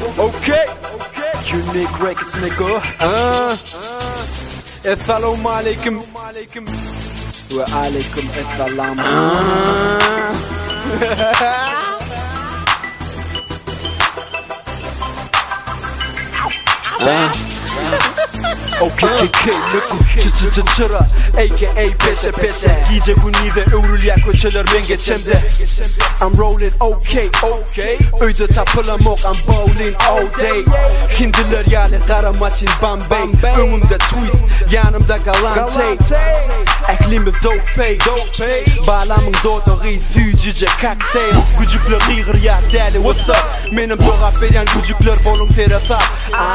Okay. Unique records nigga. Assalamu alaikum. Wa alaikum assalam. OKKK nigga. Çıra aka peşe gece günüde öğrülüyor köçeler ben geçemde. I'm rolling okay. Öyle tapılamok I'm bowling all day. Hindiler yani kara maşin Bombay. Önümde twist yanımda galante. Eklimi dope. Bağlamın doğduğu süzüce cocktail. Gücükler liğir ya deli what's up. Benim doğap veren gücükler volunteer asap.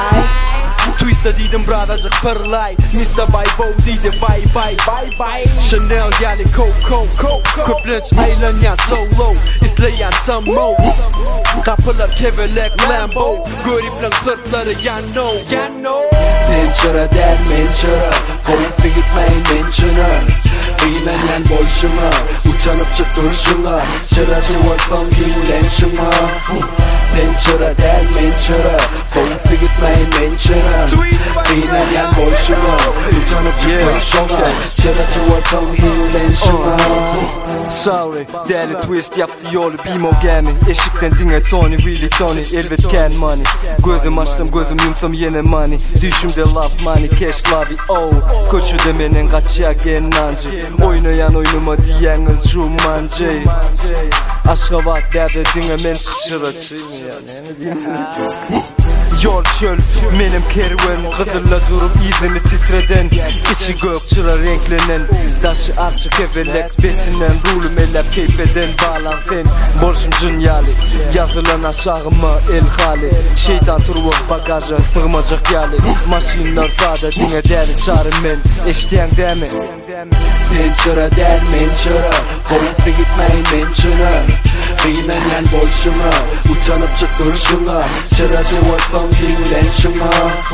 Twist'e dedim bradacık pırlay. Mr. Bo dedi bye. Chanel yani Coco. Köplenç aylanyan solo. İzleyen some more. Kapılar kevelek Lambo. Göriplen sırtları yanno. Mençara der mençara. Koyup gitmeyin mençara. Kıymenen boşuma. Utanıp çık duruşuna. Çıracı ortam himulenşima. Mençara der mençara. Koyup gitmeyin mençara. Kıymenen boşuma. Utanıp çık duruşuna. Çıracı ortam himulenşima. Sorry, değerli twist yaptı yolu bimo gemi. Eşikten dinle Tony, really Tony. Elbet can money. Gözüm açtım gözüm yumsam yine money. Düşümde love money, cash love oh. Koçu demenen kaçıyak enancı. Oynayan oynuma diyeniz Jumanji. Aşkavat derdi dinle men çıçıracıyım ya. Yol çöl benim kervan Kızılla durup izini titreden İçi gök çıra renklenen Daşı açık evelek Betinden rulum elep keyfeden Bağlan sen borçum dünyali Yazılan aşağıma el hali Şeytan turvuk bagaja sığmacak yali Maşinler sağda dine deli çağrı men Eştiyen demi Mençara der mençara. Koyup gitmeyin mençara. Kıymenen boşuma. Utanıp çık duruşuna. Çıracı ortam himulenşima.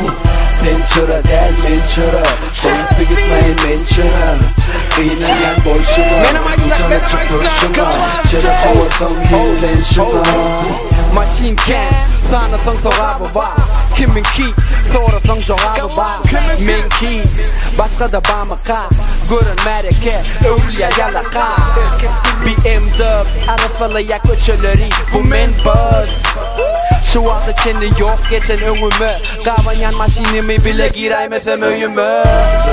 Mençara der mençara. Koyup gitmeyin mençara. Kıymenen boşuma. Utanıp çık duruşuna. Çıracı ortam himulenşima. Machine can sanasın sorabı var. Kimin ki sorasın cevabı var. Min ki başka da bamaka. Görünmereke öyle yalaka. BM dubs arafalaya köçeleri bu men buds. Şu an içinde yok geçen önümü. Kavanyan maşinimi bile giremezsem öyümü.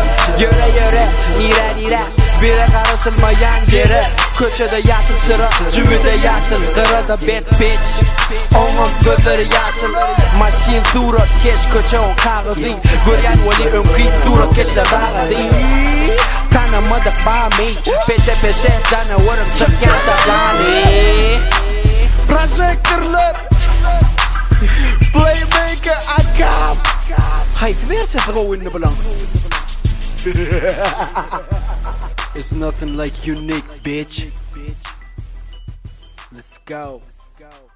Yöre nire bire karışılmayan yere. Köçede yaşıl çıra, cüvide yaşıl. Kırada bad bitch, onun gözleri yaşıl. Maşin surat keş köçe on kağıdı. Göryen vali önkü surat keşle bağıdı. Tanımadık bami, peşe canavarım çıkken tacani. Projektörler, playmaker akam. Hayır verse vrouwen in de belang. It's nothing like unique, bitch. Let's go.